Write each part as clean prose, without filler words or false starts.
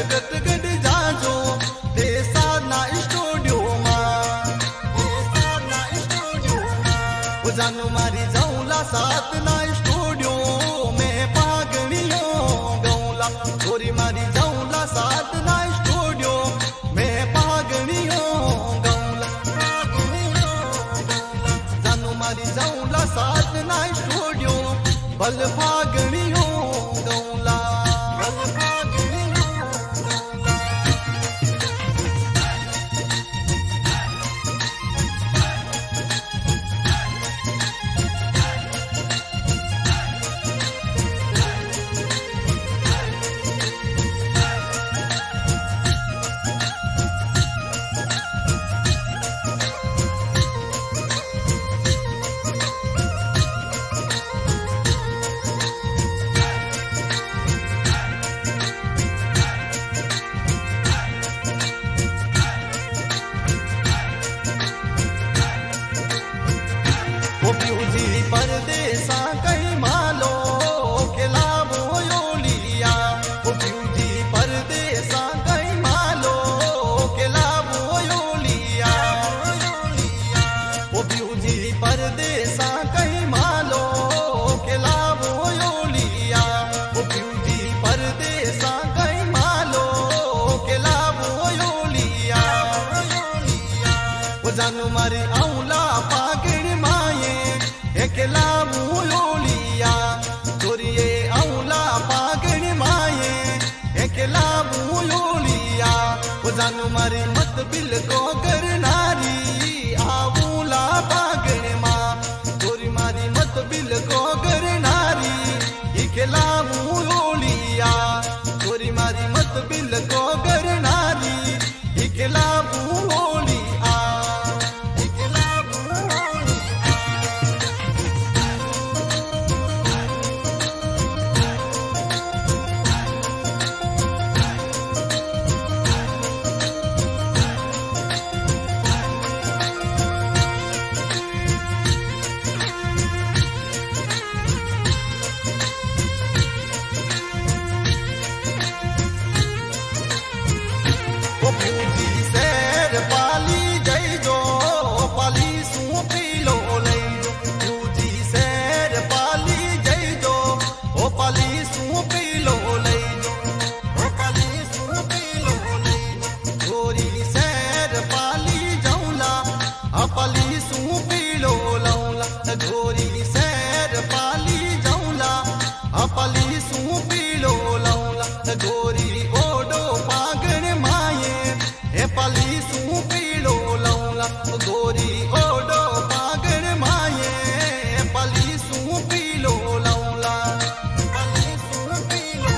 भगत गड जाजो देसाना स्टूडियो जानो मारी जाऊला साथ ना स्टूडियो में पागड़ियों गौला छोरी मारी जाऊला साथ ना स्टूडियो में पागड़ियों गौला जानो मारी जाऊला साथ ना स्टूडियो बल पागड़ियों गौला परदेसा कहीं मालो के लाभो यो लिया ब्यूटी परदेसा कहीं मालो के लाभो यो लिया ब्यूटी परदेसा कहीं मालो के लाभो यो लिया ब्यूटी परदेसा कहीं मालो के लाभो यो लिया जानो मारे आऊला पागड़ माये एकला मुयोलिया तोरिए आऊला पागड़ माये एकला मुयोलिया जानो मारे मत बिल को करनारी आऊला पागड़ माँ तोरी मारी मत बिल को करनारी एकला मुयोलिया तोरी मारी मत बिल को करनारी एकला मुयोलिया पाली जय जो पाली सू पीलो ले जी सैर पाली जय जो ओ पाली सू पीलो ले पाली सू पीलो ले गोरी सैर पाली जाऊला पाली सू पीलो लौला गोरी सैर पाली जाऊला पाली सू पीलो लौला गोरी ओडो पागड़ माये पाली सू पीलो लौला गोरी ओडो पागड़ माये पाली सू पीलो लौला पाली सू पीलो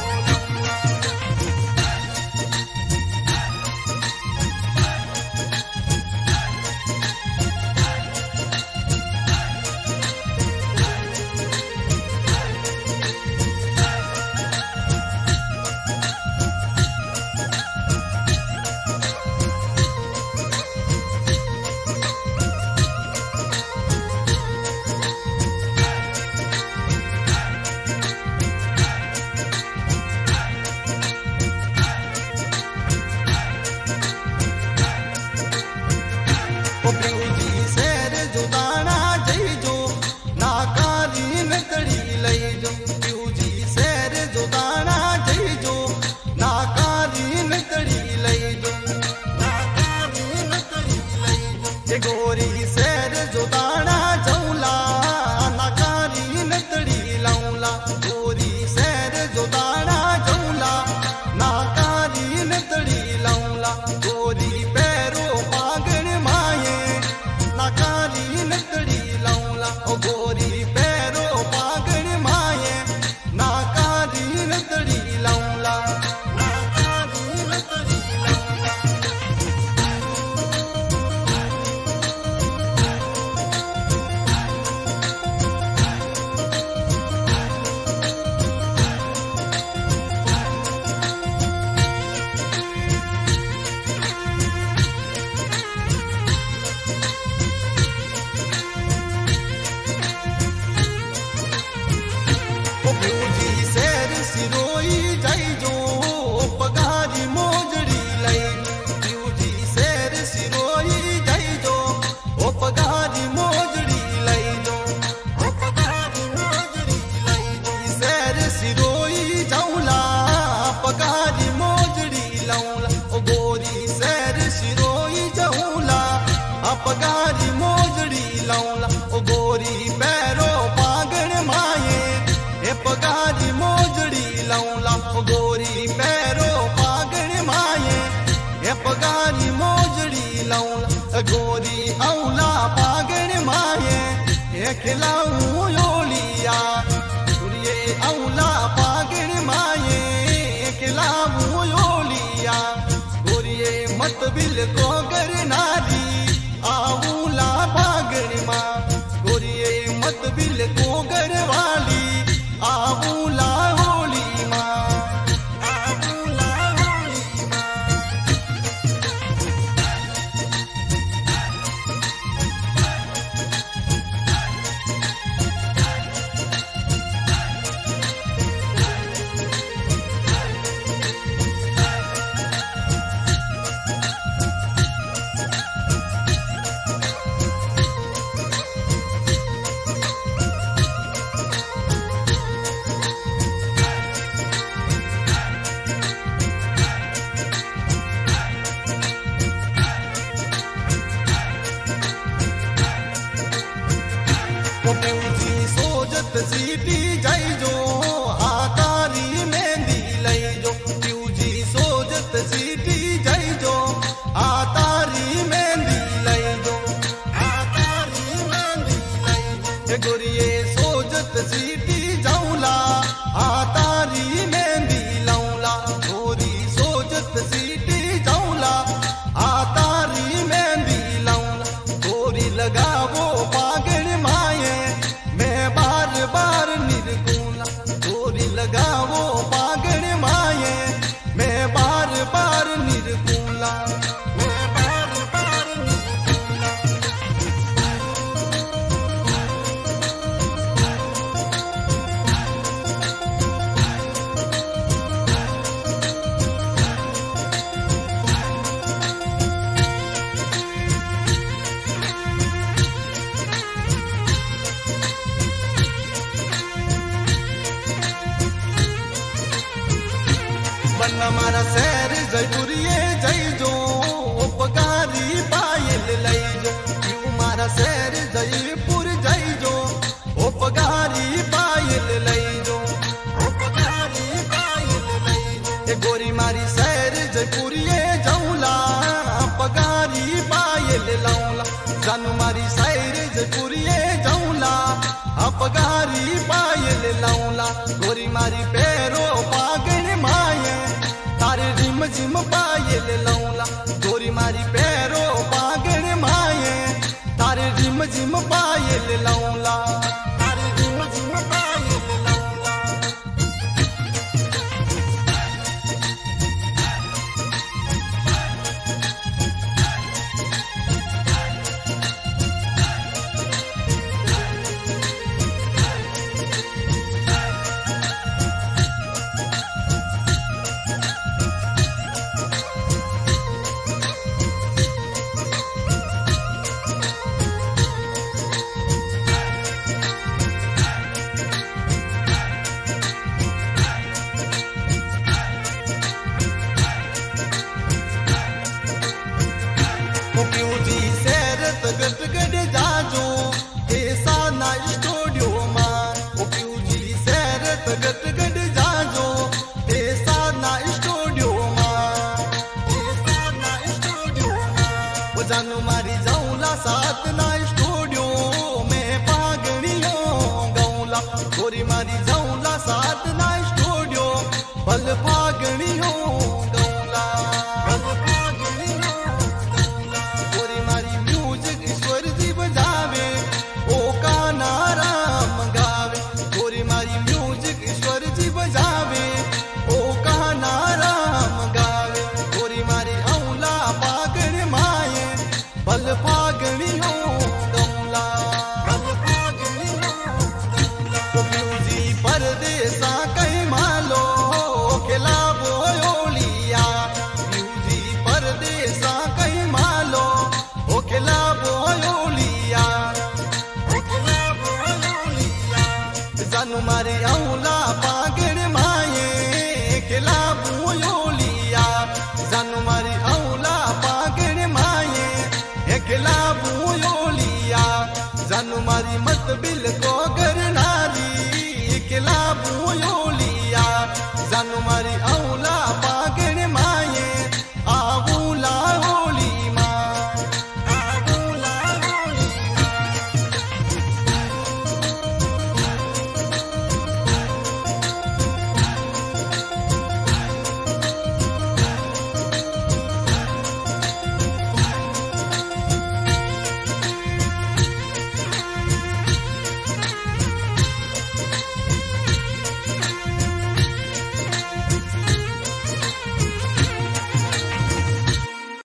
लाऊला ओ गोरी सैर शिरोई जाऊला अपगारी मोजड़ी लाऊला ओ गोरी पैरो पागण माये ए पगारी मोजड़ी लाऊला ओ गोरी पैरो पागण माये ए पगारी मोजड़ी लाऊला गोरी औला पागण माये ए खिलाऊं योलिया गुरिये औला पागण माये ए खिलाऊं योलिया गोरिये मत बिल को करनारी आऊला पागण मां गोरिये मत बिल को गरवाली आऊला होली मां आऊला होली मां। जी सोजत सीटी जाई जो आकारी मेहंदी लई जो जी सोजत सीटी जाई जो आकारी मेहंदी लई जो आकारी मेहंदी लई जो गोरिये सोजत सीटी जाऊला आकारी मेहंदी लाऊला गोरी सोजत सीटी जाऊला आकारी मेहंदी लाऊला गोरी लगावो पागण माये बार निर्गुणा गोरी लगावो पागण माये मैं बार बार निर्गुणा मैं बार बार निर्गुणा। बन मारा शहर जयपुरिये जय जो पगारी पायल लई जो क्यों मारा शहर जयपुर जय जो पगारी पायल लई जो पगारी पायल लई जो गोरी मारी शहर जयपुरिये जाऊला पगारी पायल लाऊला जानू मारी शहर जयपुरिये जाऊला पगारी पायल लाऊला गोरी मारी पैरो पागण माये तारे रिम झिम पायल लाऊला गोरी मारी पैरो पागण माये तारे रिम झिम पायल लाऊला।